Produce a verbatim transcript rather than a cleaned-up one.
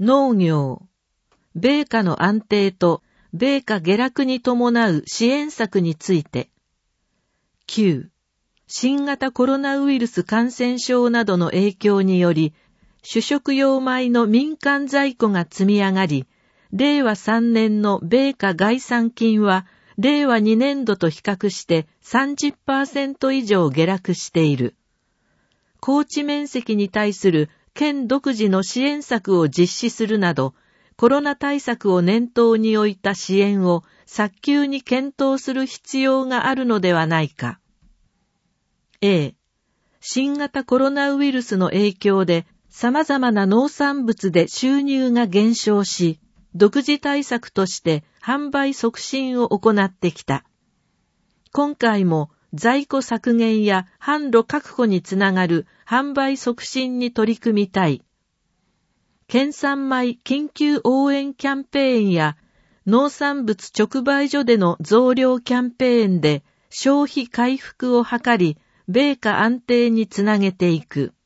農業、米価の安定と米価下落に伴う支援策について。きゅう、新型コロナウイルス感染症などの影響により、主食用米の民間在庫が積み上がり、れいわさんねんの米価概算金は、れいわにねんどと比較して さんじゅっパーセント 以上下落している。耕地面積に対する県独自の支援策を実施するなど、コロナ対策を念頭に置いた支援を早急に検討する必要があるのではないか。A、新型コロナウイルスの影響で様々な農産物で収入が減少し、独自対策として販売促進を行ってきた。今回も在庫削減や販路確保につながる販売促進に取り組みたい。県産米緊急応援キャンペーンや農産物直売所での増量キャンペーンで消費回復を図り、米価安定につなげていく。